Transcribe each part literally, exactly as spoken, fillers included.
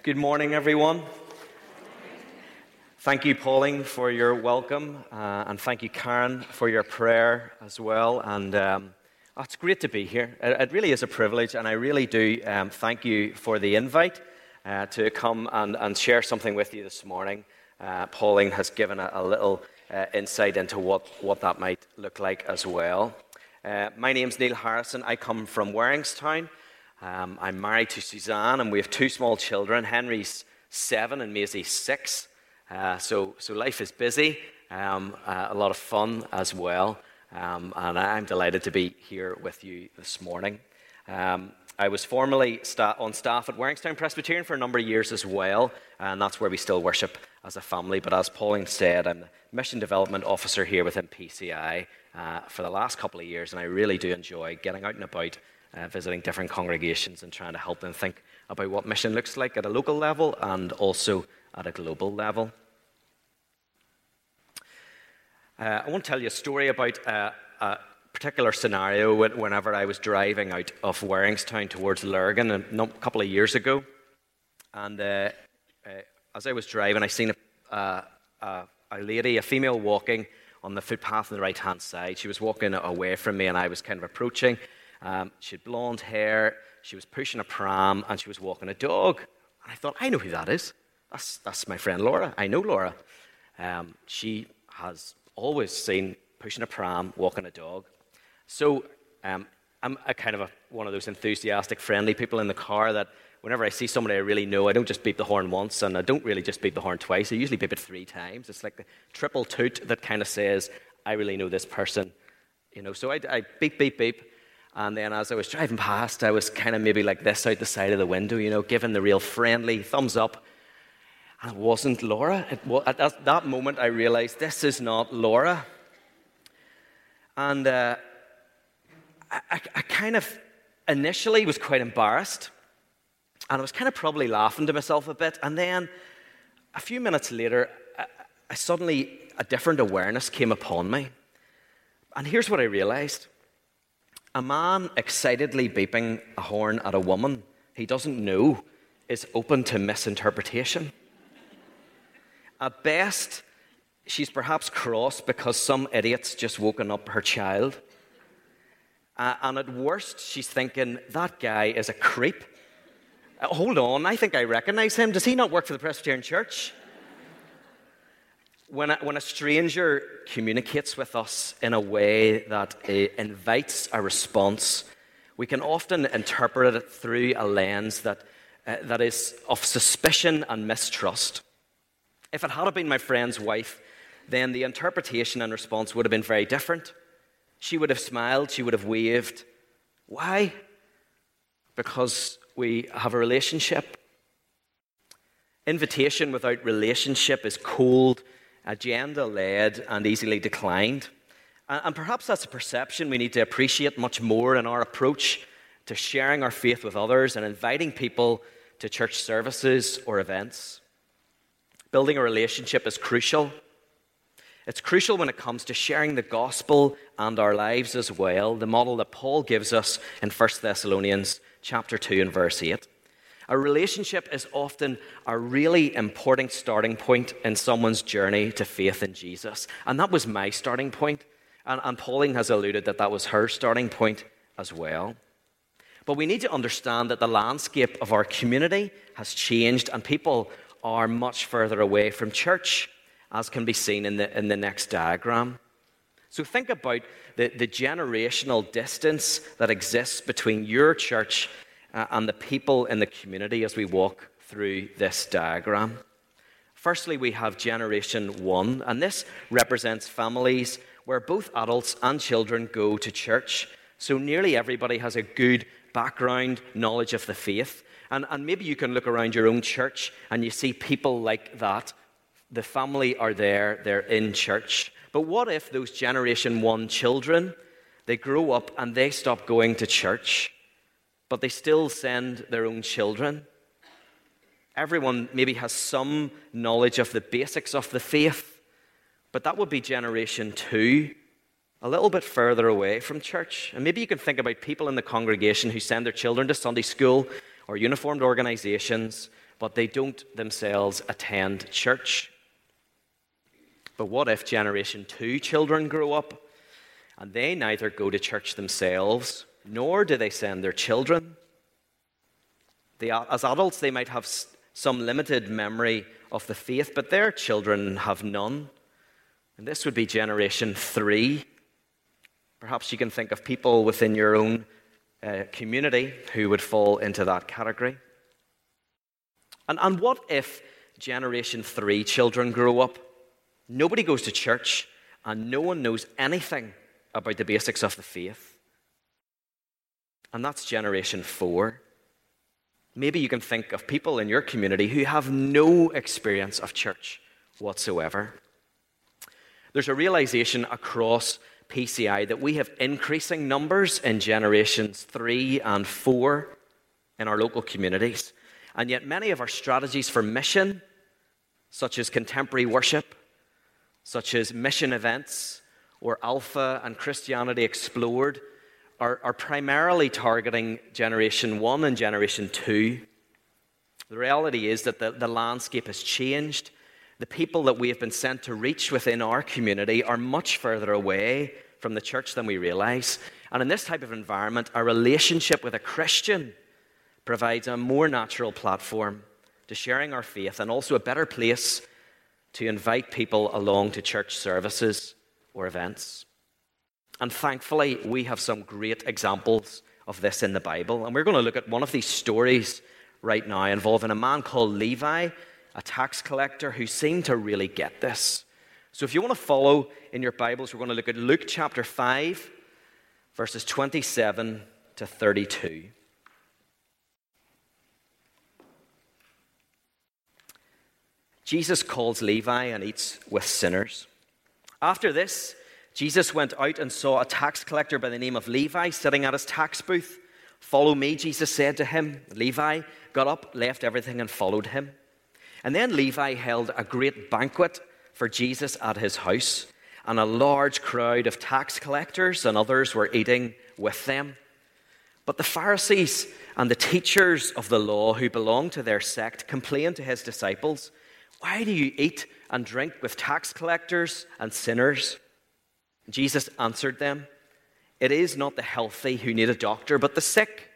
Good morning, everyone. Thank you, Pauline, for your welcome, uh, and thank you, Karen, for your prayer as well. And um, oh, it's great to be here. It, it really is a privilege, and I really do um, thank you for the invite uh, to come and, and share something with you this morning. Uh, Pauline has given a, a little uh, insight into what, what that might look like as well. Uh, my name's Neil Harrison. I come from Waringstown. Um, I'm married to Suzanne, and we have two small children. Henry's seven and Maisie's six. Uh, so, so life is busy, um, uh, a lot of fun as well. Um, and I'm delighted to be here with you this morning. Um, I was formerly sta- on staff at Waringstown Presbyterian for a number of years as well, and that's where we still worship as a family. But as Pauline said, I'm the Mission Development Officer here within P C I uh, for the last couple of years, and I really do enjoy getting out and about, Uh, visiting different congregations and trying to help them think about what mission looks like at a local level and also at a global level. Uh, I want to tell you a story about uh, a particular scenario whenever I was driving out of Waringstown towards Lurgan a couple of years ago. And uh, uh, as I was driving, I seen a, uh, a, a lady, a female, walking on the footpath on the right-hand side. She was walking away from me, and I was kind of approaching. Um, she had blonde hair, she was pushing a pram, and she was walking a dog. And I thought, I know who that is. That's, that's my friend Laura. I know Laura. Um, she has always seen pushing a pram, walking a dog. So um, I'm a kind of a, one of those enthusiastic, friendly people in the car that whenever I see somebody I really know, I don't just beep the horn once, and I don't really just beep the horn twice. I usually beep it three times. It's like the triple toot that kind of says, I really know this person. You know, so I, I beep, beep, beep. And then as I was driving past, I was kind of maybe like this out the side of the window, you know, giving the real friendly thumbs up. And it wasn't Laura. It was, at that moment, I realized this is not Laura. And uh, I, I, I kind of initially was quite embarrassed. And I was kind of probably laughing to myself a bit. And then a few minutes later, I, I suddenly, a different awareness came upon me. And here's what I realized. A man excitedly beeping a horn at a woman he doesn't know is open to misinterpretation. At best, she's perhaps cross because some idiot's just woken up her child. Uh, and at worst, she's thinking, that guy is a creep. Uh, hold on, I think I recognize him. Does he not work for the Presbyterian Church? When a, when a stranger communicates with us in a way that uh, invites a response, we can often interpret it through a lens that, uh, that is of suspicion and mistrust. If it had been my friend's wife, then the interpretation and response would have been very different. She would have smiled, she would have waved. Why? Because we have a relationship. Invitation without relationship is cold, agenda-led, and easily declined. And perhaps that's a perception we need to appreciate much more in our approach to sharing our faith with others and inviting people to church services or events. Building a relationship is crucial. It's crucial when it comes to sharing the gospel and our lives as well, the model that Paul gives us in First Thessalonians chapter two and verse eight. A relationship is often a really important starting point in someone's journey to faith in Jesus. And that was my starting point. And, and Pauline has alluded that that was her starting point as well. But we need to understand that the landscape of our community has changed and people are much further away from church, as can be seen in the, in the next diagram. So think about the, the generational distance that exists between your church Uh, and the people in the community as we walk through this diagram. Firstly, we have Generation one, and this represents families where both adults and children go to church. So nearly everybody has a good background, knowledge of the faith. And, and maybe you can look around your own church and you see people like that. The family are there, they're in church. But what if those Generation one children, they grow up and they stop going to church, but they still send their own children? Everyone maybe has some knowledge of the basics of the faith, but that would be Generation two, a little bit further away from church. And maybe you can think about people in the congregation who send their children to Sunday school or uniformed organizations but they don't themselves attend church. But what if generation two children grow up and they neither go to church themselves, nor do they send their children? They, as adults, they might have some limited memory of the faith, but their children have none. And this would be generation three. Perhaps you can think of people within your own uh, community who would fall into that category. And, and what if generation three children grow up? Nobody goes to church and no one knows anything about the basics of the faith. And that's generation four. Maybe you can think of people in your community who have no experience of church whatsoever. There's a realization across P C I that we have increasing numbers in generations three and four in our local communities. And yet many of our strategies for mission, such as contemporary worship, such as mission events, or Alpha and Christianity Explored, are, are primarily targeting Generation one and Generation two. The reality is that the, the landscape has changed. The people that we have been sent to reach within our community are much further away from the church than we realize. And in this type of environment, a relationship with a Christian provides a more natural platform to sharing our faith and also a better place to invite people along to church services or events. And thankfully, we have some great examples of this in the Bible. And we're going to look at one of these stories right now involving a man called Levi, a tax collector who seemed to really get this. So if you want to follow in your Bibles, we're going to look at Luke chapter five, verses twenty-seven to thirty-two. Jesus calls Levi and eats with sinners. After this, Jesus went out and saw a tax collector by the name of Levi sitting at his tax booth. "Follow me," Jesus said to him. Levi got up, left everything, and followed him. And then Levi held a great banquet for Jesus at his house, and a large crowd of tax collectors and others were eating with them. But the Pharisees and the teachers of the law who belonged to their sect complained to his disciples, "Why do you eat and drink with tax collectors and sinners?" Jesus answered them, "It is not the healthy who need a doctor, but the sick.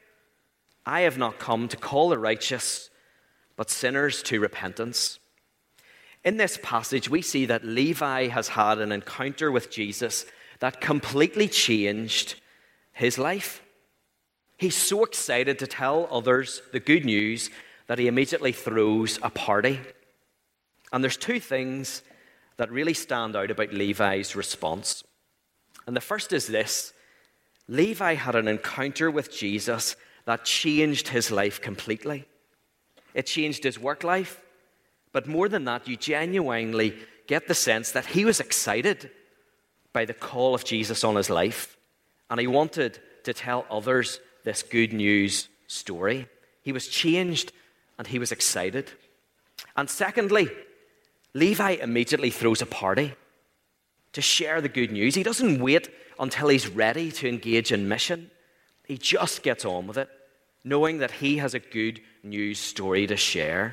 I have not come to call the righteous, but sinners to repentance." In this passage, we see that Levi has had an encounter with Jesus that completely changed his life. He's so excited to tell others the good news that he immediately throws a party. And there's two things that really stand out about Levi's response. And the first is this: Levi had an encounter with Jesus that changed his life completely. It changed his work life. But more than that, you genuinely get the sense that he was excited by the call of Jesus on his life. And he wanted to tell others this good news story. He was changed and he was excited. And secondly, Levi immediately throws a party to share the good news. He doesn't wait until he's ready to engage in mission. He just gets on with it, knowing that he has a good news story to share.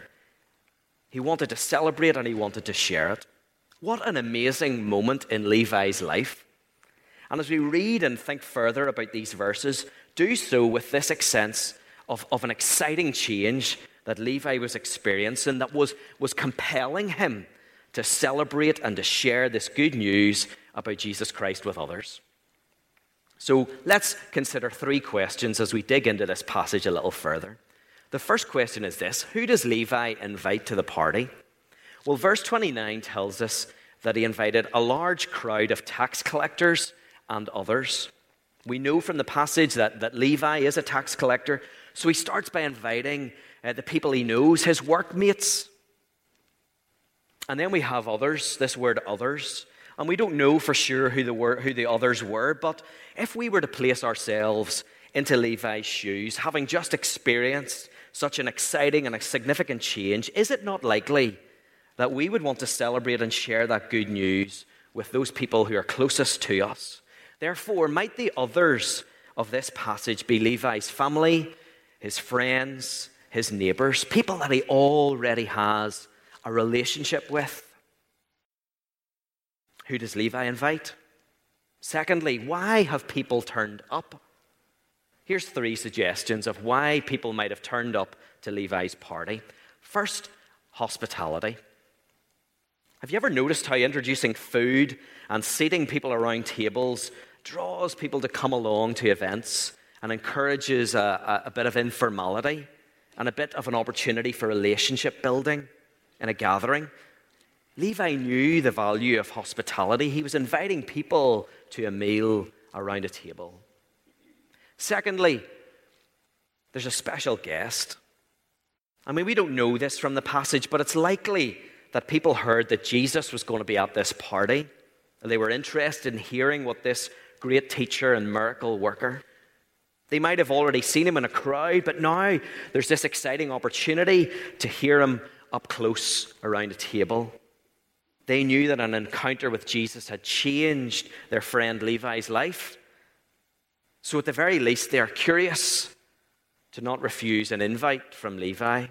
He wanted to celebrate and he wanted to share it. What an amazing moment in Levi's life. And as we read and think further about these verses, do so with this sense of, of an exciting change that Levi was experiencing that was, was compelling him to celebrate and to share this good news about Jesus Christ with others. So let's consider three questions as we dig into this passage a little further. The first question is this: who does Levi invite to the party? Well, verse twenty-nine tells us that he invited a large crowd of tax collectors and others. We know from the passage that, that Levi is a tax collector, so he starts by inviting uh, the people he knows, his workmates. And then we have others, this word others. And we don't know for sure who the, were, who the others were, but if we were to place ourselves into Levi's shoes, having just experienced such an exciting and a significant change, is it not likely that we would want to celebrate and share that good news with those people who are closest to us? Therefore, might the others of this passage be Levi's family, his friends, his neighbours, people that he already has a relationship with. Who does Levi invite? Secondly, why have people turned up? Here's three suggestions of why people might have turned up to Levi's party. First, hospitality. Have you ever noticed how introducing food and seating people around tables draws people to come along to events and encourages a, a, a bit of informality and a bit of an opportunity for relationship building in a gathering? Levi knew the value of hospitality. He was inviting people to a meal around a table. Secondly, there's a special guest. I mean, we don't know this from the passage, but it's likely that people heard that Jesus was going to be at this party. They were interested in hearing what this great teacher and miracle worker. They might have already seen him in a crowd, but now there's this exciting opportunity to hear him up close around a table. They knew that an encounter with Jesus had changed their friend Levi's life. So at the very least, they are curious to not refuse an invite from Levi.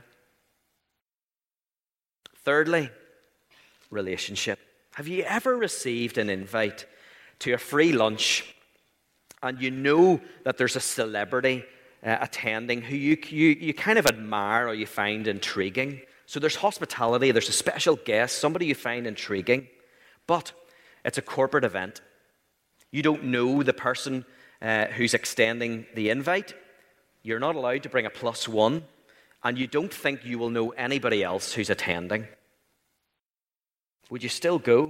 Thirdly, relationship. Have you ever received an invite to a free lunch and you know that there's a celebrity uh, attending who you, you, you kind of admire or you find intriguing? So there's hospitality, there's a special guest, somebody you find intriguing, but it's a corporate event. You don't know the person uh, who's extending the invite. You're not allowed to bring a plus one, and you don't think you will know anybody else who's attending. Would you still go?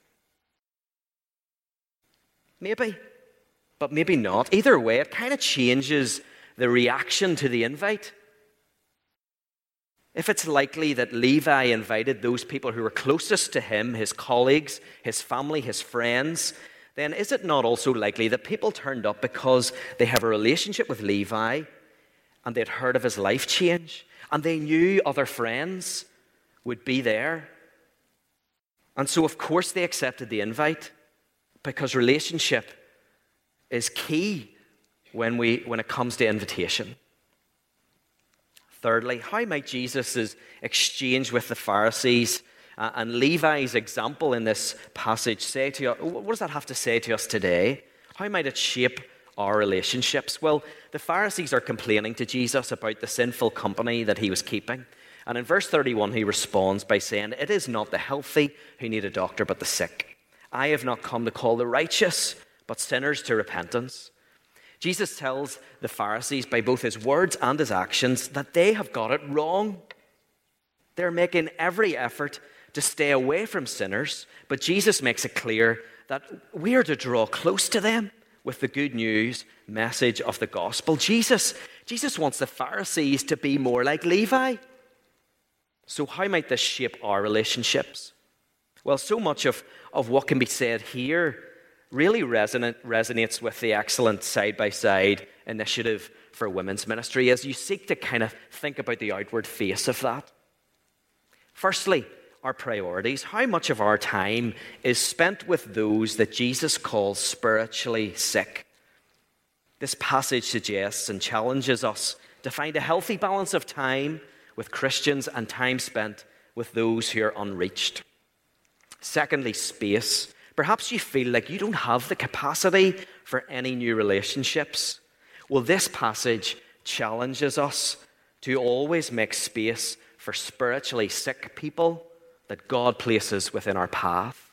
Maybe, but maybe not. Either way, it kind of changes the reaction to the invite. If it's likely that Levi invited those people who were closest to him, his colleagues, his family, his friends, then is it not also likely that people turned up because they have a relationship with Levi and they'd heard of his life change and they knew other friends would be there? And so, of course, they accepted the invite because relationship is key when we when it comes to invitation. Thirdly, how might Jesus' exchange with the Pharisees uh, and Levi's example in this passage say to us, what does that have to say to us today? How might it shape our relationships? Well, the Pharisees are complaining to Jesus about the sinful company that he was keeping. And in verse thirty-one, he responds by saying, "It is not the healthy who need a doctor, but the sick. I have not come to call the righteous, but sinners to repentance." Jesus tells the Pharisees by both his words and his actions that they have got it wrong. They're making every effort to stay away from sinners, but Jesus makes it clear that we are to draw close to them with the good news message of the gospel. Jesus, Jesus wants the Pharisees to be more like Levi. So how might this shape our relationships? Well, so much of, of what can be said here really resonate, resonates with the excellent side-by-side initiative for women's ministry as you seek to kind of think about the outward face of that. Firstly, our priorities. How much of our time is spent with those that Jesus calls spiritually sick? This passage suggests and challenges us to find a healthy balance of time with Christians and time spent with those who are unreached. Secondly, space. Perhaps you feel like you don't have the capacity for any new relationships. Well, this passage challenges us to always make space for spiritually sick people that God places within our path.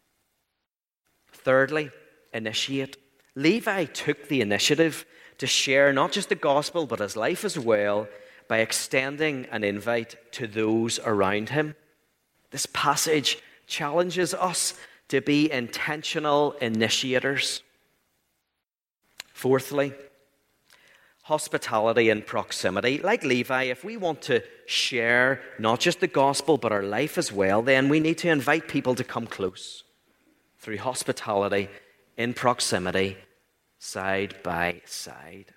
Thirdly, initiate. Levi took the initiative to share not just the gospel, but his life as well, by extending an invite to those around him. This passage challenges us to be intentional initiators. Fourthly, hospitality and proximity. Like Levi, if we want to share not just the gospel but our life as well, then we need to invite people to come close through hospitality in proximity, side by side.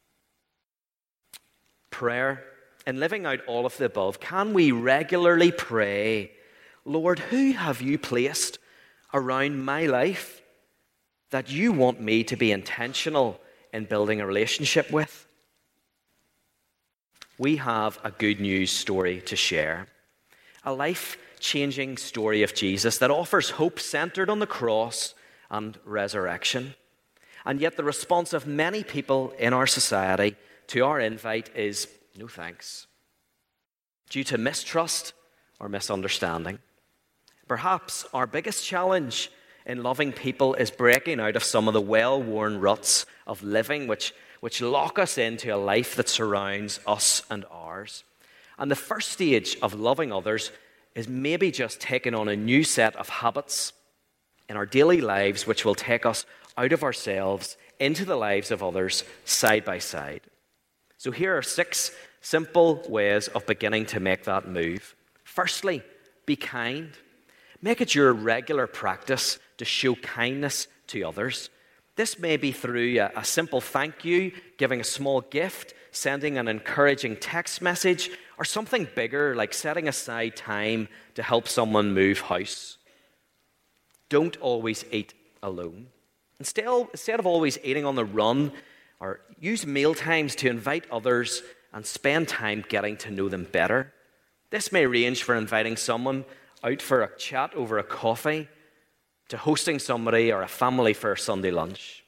Prayer. In living out all of the above, can we regularly pray, Lord, who have you placed around my life that you want me to be intentional in building a relationship with? we have a good news story to share. A life-changing story of Jesus that offers hope centered on the cross and resurrection. And yet the response of many people in our society to our invite is no thanks, due to mistrust or misunderstanding. Perhaps our biggest challenge in loving people is breaking out of some of the well-worn ruts of living which, which lock us into a life that surrounds us and ours. And the first stage of loving others is maybe just taking on a new set of habits in our daily lives which will take us out of ourselves into the lives of others side by side. So here are six simple ways of beginning to make that move. Firstly, be kind. Make it your regular practice to show kindness to others. This may be through a, a simple thank you, giving a small gift, sending an encouraging text message, or something bigger like setting aside time to help someone move house. Don't always eat alone. Instead, instead of always eating on the run, or use meal times to invite others and spend time getting to know them better. This may range from inviting someone out for a chat over a coffee to hosting somebody or a family for a Sunday lunch.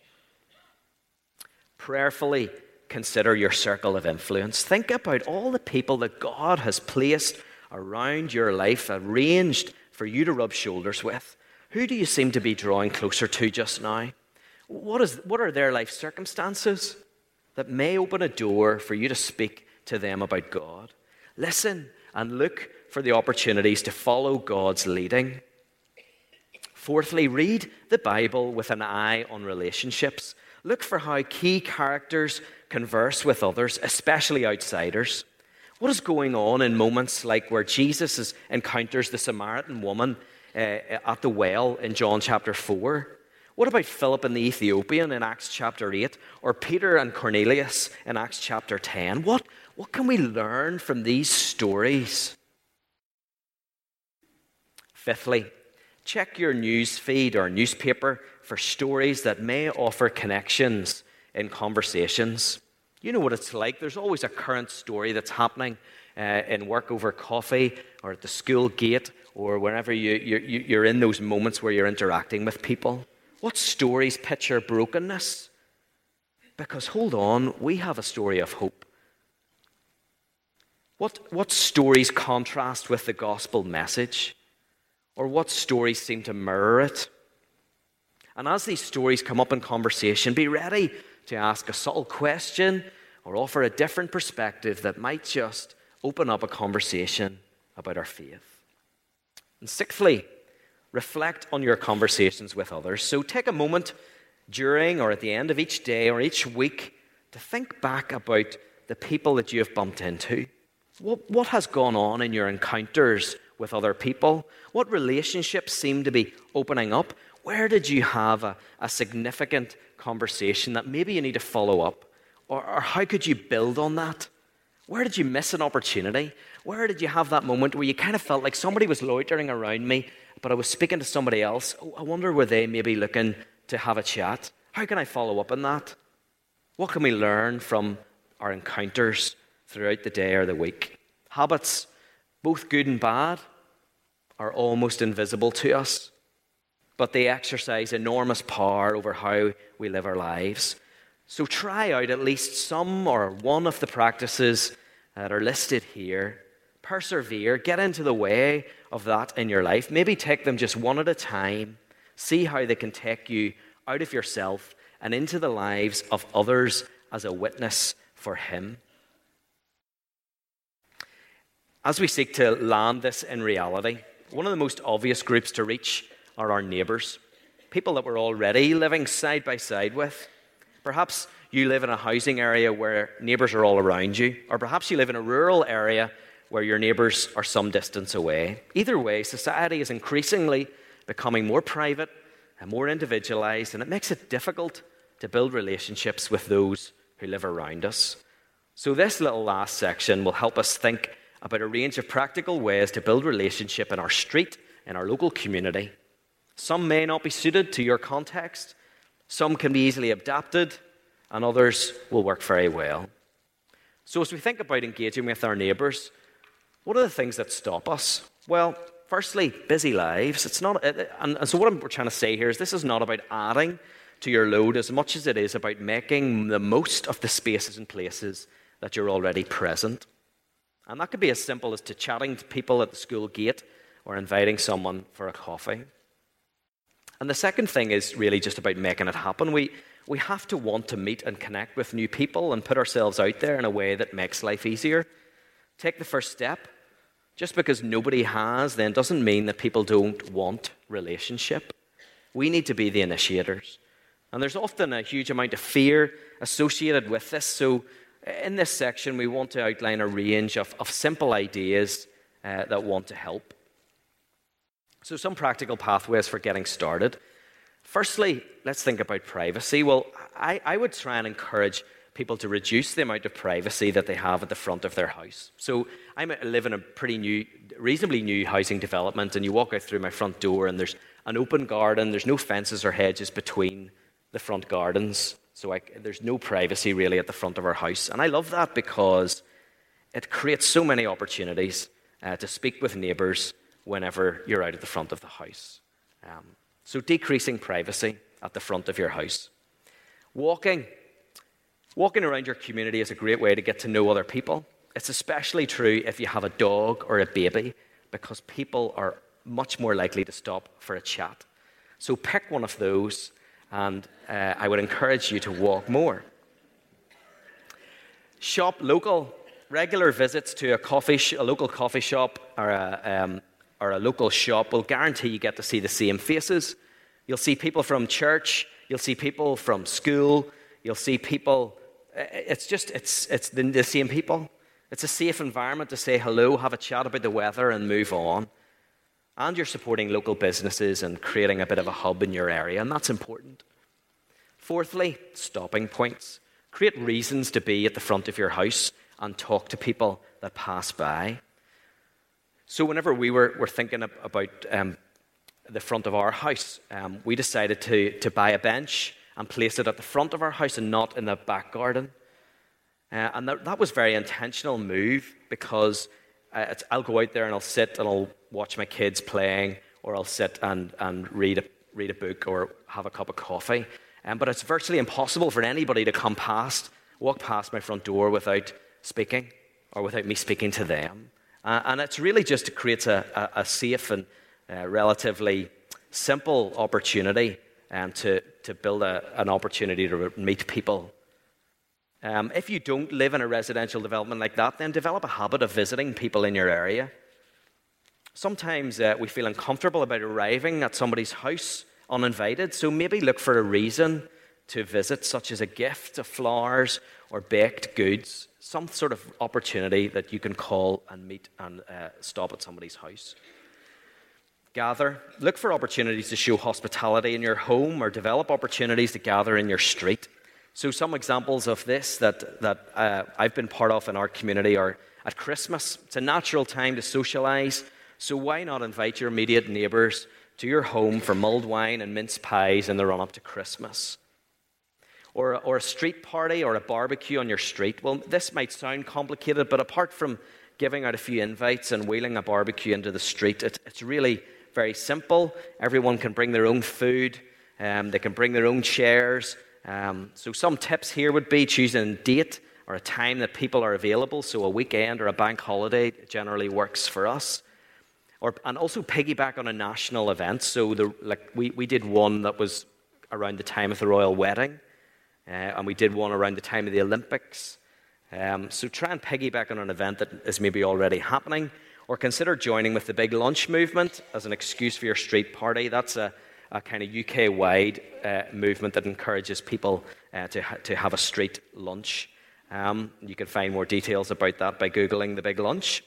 Prayerfully consider your circle of influence. Think about all the people that God has placed around your life, arranged for you to rub shoulders with. Who do you seem to be drawing closer to just now? What is, what are their life circumstances that may open a door for you to speak to them about God? Listen and look for the opportunities to follow God's leading. Fourthly, read the Bible with an eye on relationships. Look for how key characters converse with others, especially outsiders. What is going on in moments like where Jesus is, encounters the Samaritan woman uh, at the well in John chapter four? What about Philip and the Ethiopian in Acts chapter eight, or Peter and Cornelius in Acts chapter ten? What, what can we learn from these stories? Fifthly, check your news feed or newspaper for stories that may offer connections in conversations. You know what it's like. There's always a current story that's happening uh, in work over coffee or at the school gate or wherever you, you, you're in those moments where you're interacting with people. What stories picture brokenness? Because hold on, we have a story of hope. What, what stories contrast with the gospel message? Or what stories seem to mirror it? And as these stories come up in conversation, be ready to ask a subtle question or offer a different perspective that might just open up a conversation about our faith. And sixthly, reflect on your conversations with others. So take a moment during or at the end of each day or each week to think back about the people that you have bumped into. What, what has gone on in your encounters with other people? What relationships seem to be opening up? Where did you have a, a significant conversation that maybe you need to follow up? Or, or how could you build on that? Where did you miss an opportunity? Where did you have that moment where you kind of felt like somebody was loitering around me, but I was speaking to somebody else? Oh, I wonder, were they maybe looking to have a chat? How can I follow up on that? What can we learn from our encounters throughout the day or the week? Habits, both good and bad, are almost invisible to us, but they exercise enormous power over how we live our lives. So try out at least some or one of the practices that are listed here. Persevere, get into the way of that in your life. Maybe take them just one at a time. See how they can take you out of yourself and into the lives of others as a witness for Him. As we seek to land this in reality, one of the most obvious groups to reach are our neighbours, people that we're already living side by side with. Perhaps you live in a housing area where neighbours are all around you, or perhaps you live in a rural area where your neighbours are some distance away. Either way, society is increasingly becoming more private and more individualised, and it makes it difficult to build relationships with those who live around us. So this little last section will help us think about a range of practical ways to build relationship in our street, in our local community. Some may not be suited to your context, some can be easily adapted, and others will work very well. So as we think about engaging with our neighbours, what are the things that stop us? Well, firstly, busy lives. It's not, and, and so what I'm, we're trying to say here is this is not about adding to your load as much as it is about making the most of the spaces and places that you're already present. And that could be as simple as to chatting to people at the school gate or inviting someone for a coffee. And the second thing is really just about making it happen. We, we have to want to meet and connect with new people and put ourselves out there in a way that makes life easier. Take the first step. Just because nobody has then doesn't mean that people don't want relationship. We need to be the initiators. And there's often a huge amount of fear associated with this. So in this section, we want to outline a range of, of simple ideas uh, that want to help. So some practical pathways for getting started. Firstly, let's think about privacy. Well, I, I would try and encourage people to reduce the amount of privacy that they have at the front of their house. So I live in a pretty new, reasonably new housing development, and you walk out through my front door and there's an open garden. There's no fences or hedges between the front gardens. So I, there's no privacy really at the front of our house. And I love that because it creates so many opportunities uh, to speak with neighbours whenever you're out at the front of the house. Um, so decreasing privacy at the front of your house. Walking. Walking around your community is a great way to get to know other people. It's especially true if you have a dog or a baby, because people are much more likely to stop for a chat. So pick one of those, and uh, I would encourage you to walk more. Shop local. Regular visits to a coffee, sh- a local coffee shop or a, um, or a local shop will guarantee you get to see the same faces. You'll see people from church. You'll see people from school. You'll see people. It's just it's it's the, the same people. It's a safe environment to say hello, have a chat about the weather, and move on. And you're supporting local businesses and creating a bit of a hub in your area, and that's important. Fourthly, stopping points. Create reasons to be at the front of your house and talk to people that pass by. So whenever we were, were thinking about um, the front of our house, um, we decided to, to buy a bench and place it at the front of our house and not in the back garden. Uh, and that, that was a very intentional move because uh, it's, I'll go out there and I'll sit and I'll watch my kids playing, or I'll sit and, and read, a, read a book or have a cup of coffee. Um, but it's virtually impossible for anybody to come past, walk past my front door without speaking or without me speaking to them. Uh, and it's really just it creates a, a, a safe and uh, relatively simple opportunity um, to, to build a, an opportunity to meet people. Um, if you don't live in a residential development like that, then develop a habit of visiting people in your area. Sometimes uh, we feel uncomfortable about arriving at somebody's house uninvited, so maybe look for a reason to visit, such as a gift of flowers or baked goods, some sort of opportunity that you can call and meet and uh, stop at somebody's house. Gather. Look for opportunities to show hospitality in your home or develop opportunities to gather in your street. So some examples of this that, that uh, I've been part of in our community are at Christmas. It's a natural time to socialise, so why not invite your immediate neighbours to your home for mulled wine and mince pies in the run-up to Christmas? Or, or a street party or a barbecue on your street. Well, this might sound complicated, but apart from giving out a few invites and wheeling a barbecue into the street, it, it's really very simple. Everyone can bring their own food. Um, they can bring their own chairs. Um, so some tips here would be choosing a date or a time that people are available. So a weekend or a bank holiday generally works for us. Or, and also piggyback on a national event. So the, like we, we did one that was around the time of the royal wedding, uh, and we did one around the time of the Olympics. Um, so try and piggyback on an event that is maybe already happening, or consider joining with the Big Lunch movement as an excuse for your street party. That's a, a kind of U K-wide uh, movement that encourages people uh, to, ha- to have a street lunch. Um, you can find more details about that by Googling the Big Lunch.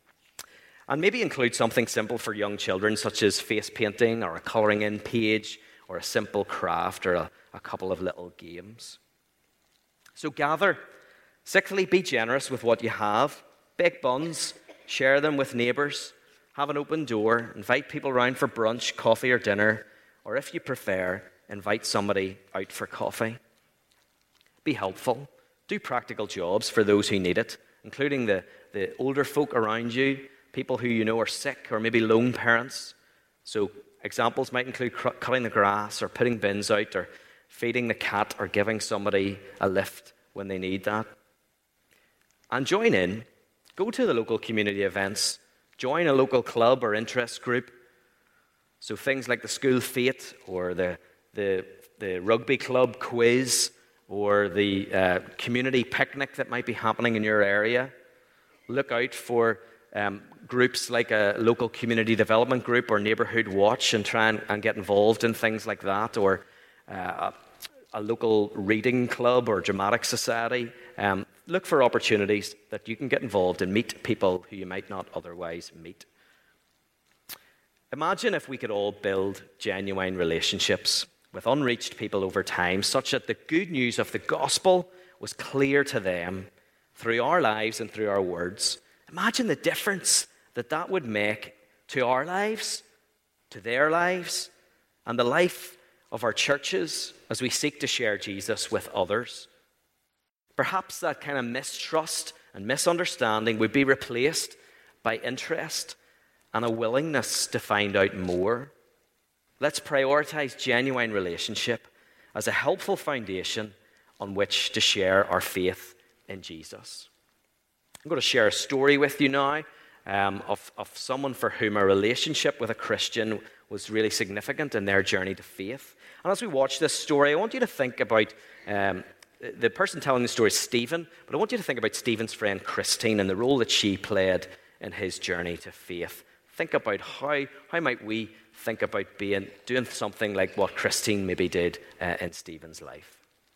And maybe include something simple for young children, such as face painting or a colouring in page or a simple craft or a, a couple of little games. So gather. Sixthly, be generous with what you have. Bake buns, share them with neighbours, have an open door, invite people round for brunch, coffee or dinner, or if you prefer, invite somebody out for coffee. Be helpful. Do practical jobs for those who need it, including the, the older folk around you, people who you know are sick or maybe lone parents. So examples might include cr- cutting the grass or putting bins out or feeding the cat or giving somebody a lift when they need that. And join in. Go to the local community events. Join a local club or interest group. So things like the school fete or the, the, the rugby club quiz or the uh, community picnic that might be happening in your area. Look out for um, groups like a local community development group or neighbourhood watch and try and, and get involved in things like that, or uh, a, a local reading club or dramatic society. Um, look for opportunities that you can get involved and meet people who you might not otherwise meet. Imagine if we could all build genuine relationships with unreached people over time, such that the good news of the gospel was clear to them through our lives and through our words. Imagine the difference that that would make to our lives, to their lives, and the life of our churches as we seek to share Jesus with others. Perhaps that kind of mistrust and misunderstanding would be replaced by interest and a willingness to find out more. Let's prioritize genuine relationship as a helpful foundation on which to share our faith in Jesus. I'm going to share a story with you now um, of, of someone for whom a relationship with a Christian was really significant in their journey to faith. And as we watch this story, I want you to think about, um, the person telling the story is Stephen, but I want you to think about Stephen's friend Christine and the role that she played in his journey to faith. Think about how, how might we think about being doing something like what Christine maybe did uh, in Stephen's life.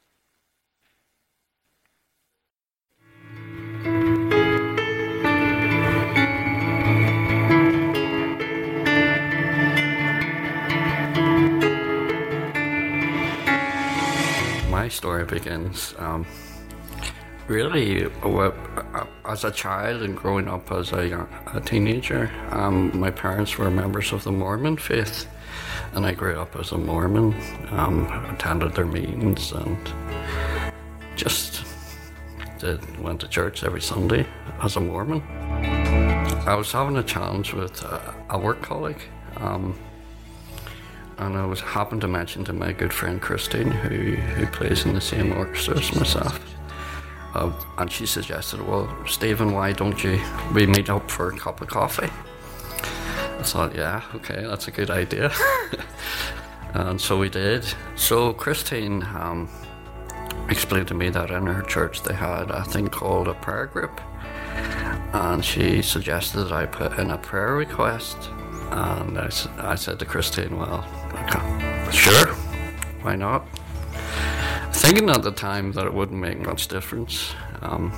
My story begins um, really as a child and growing up as a, a teenager. Um, my parents were members of the Mormon faith, and I grew up as a Mormon, um, attended their meetings and just did, went to church every Sunday as a Mormon. I was having a challenge with a, a work colleague, um, and I was happened to mention to my good friend Christine, who, who plays in the same orchestra as myself. Uh, and she suggested, well, Stephen, why don't you, we meet up for a cup of coffee? I thought, yeah, okay, that's a good idea. And so we did. So Christine um, explained to me that in her church they had a thing called a prayer group. And she suggested that I put in a prayer request. And I, I said to Christine, well, okay, sure, why not? Thinking at the time that it wouldn't make much difference. Um,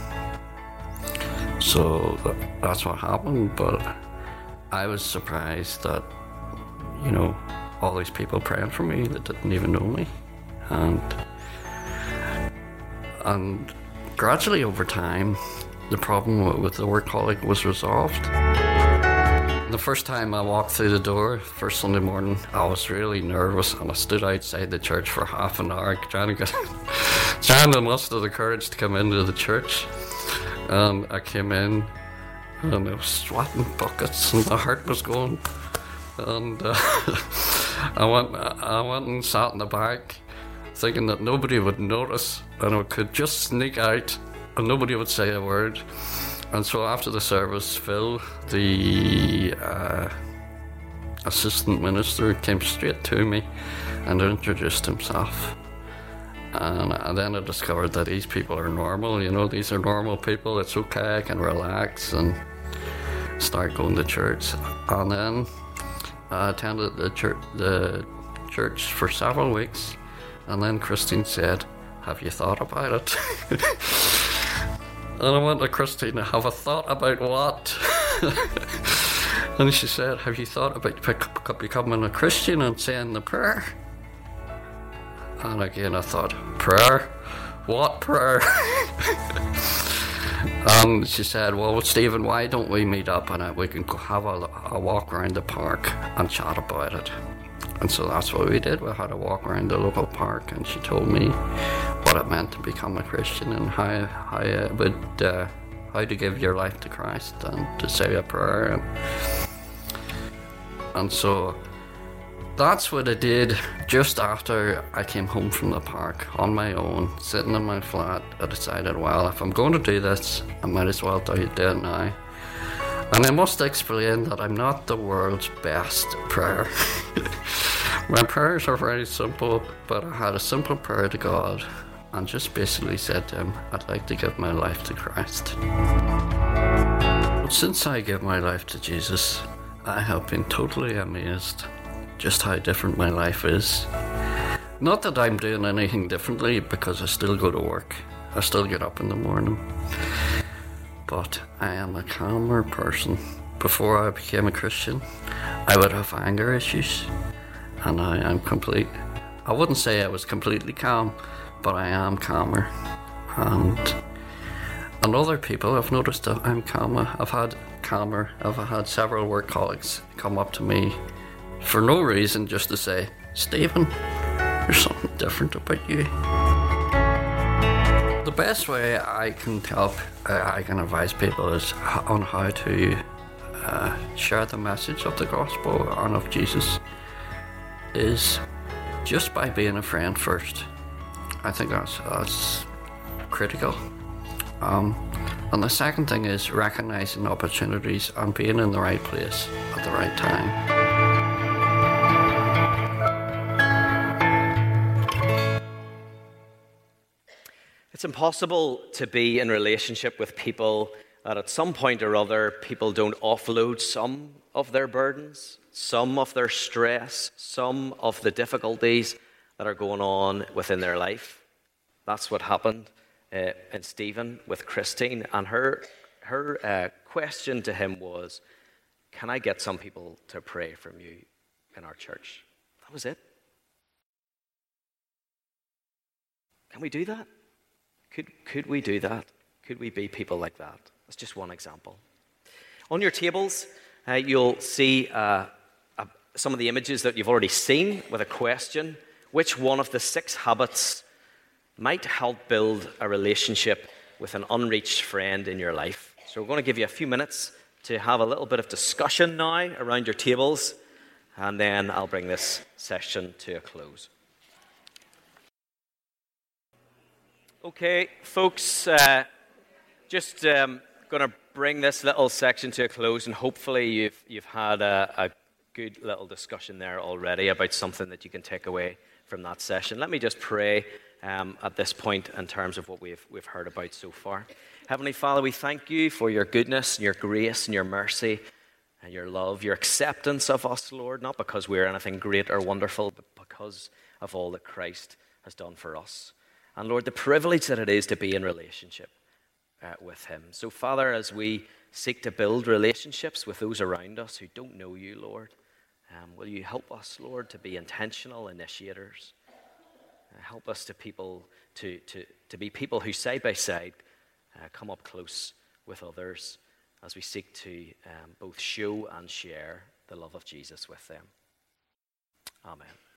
so that's what happened, but I was surprised that, you know, all these people praying for me that didn't even know me. And, and gradually over time, the problem with the work colleague was resolved. The first time I walked through the door, first Sunday morning, I was really nervous, and I stood outside the church for half an hour trying to get, trying to muster the courage to come into the church. And I came in, and I was sweating buckets, and my heart was going. And uh, I went, I went and sat in the back, thinking that nobody would notice, and I could just sneak out, and nobody would say a word. And so after the service, Phil, the uh, assistant minister, came straight to me and introduced himself. And, and then I discovered that these people are normal, you know, these are normal people, it's okay, I can relax and start going to church. And then I attended the church, the church for several weeks, and then Christine said, have you thought about it? And I went to Christine, have a thought about what? And she said, have you thought about becoming a Christian and saying the prayer? And again I thought, prayer? What prayer? And she said, well, Stephen, why don't we meet up and we can have a, a walk around the park and chat about it? And so that's what we did. We had a walk around the local park, and she told me what it meant to become a Christian and how, how it would, uh, how to give your life to Christ and to say a prayer. And, and so that's what I did just after I came home from the park on my own, sitting in my flat. I decided, well, if I'm going to do this, I might as well do it now. And I must explain that I'm not the world's best prayer. My prayers are very simple, but I had a simple prayer to God and just basically said to him, I'd like to give my life to Christ. But since I gave my life to Jesus, I have been totally amazed just how different my life is. Not that I'm doing anything differently, because I still go to work. I still get up in the morning. But I am a calmer person. Before I became a Christian, I would have anger issues, and now I'm complete. I wouldn't say I was completely calm, but I am calmer. And and other people have noticed that I'm calmer. I've had calmer. I've had several work colleagues come up to me for no reason, just to say, Stephen, there's something different about you. The best way I can help, uh, I can advise people is on how to uh, share the message of the gospel and of Jesus is just by being a friend first. I think that's, that's critical. Um, and the second thing is recognizing opportunities and being in the right place at the right time. It's impossible to be in relationship with people that at some point or other people don't offload some of their burdens, some of their stress, some of the difficulties that are going on within their life. That's what happened uh, in Stephen with Christine, and her, her uh, question to him was, can I get some people to pray from you in our church? That was it. Can we do that? Could, could we do that? Could we be people like that? That's just one example. On your tables, uh, you'll see uh, uh, some of the images that you've already seen with a question. Which one of the six habits might help build a relationship with an unreached friend in your life? So we're going to give you a few minutes to have a little bit of discussion now around your tables, and then I'll bring this session to a close. Okay, folks, uh, just um, going to bring this little section to a close, and hopefully you've you've had a, a good little discussion there already about something that you can take away from that session. Let me just pray um, at this point in terms of what we've we've heard about so far. Heavenly Father, we thank you for your goodness and your grace and your mercy and your love, your acceptance of us, Lord, not because we're anything great or wonderful, but because of all that Christ has done for us. And Lord, the privilege that it is to be in relationship uh, with him. So Father, as we seek to build relationships with those around us who don't know you, Lord, um, will you help us, Lord, to be intentional initiators? Uh, help us to people to, to, to be people who side by side uh, come up close with others as we seek to um, both show and share the love of Jesus with them. Amen.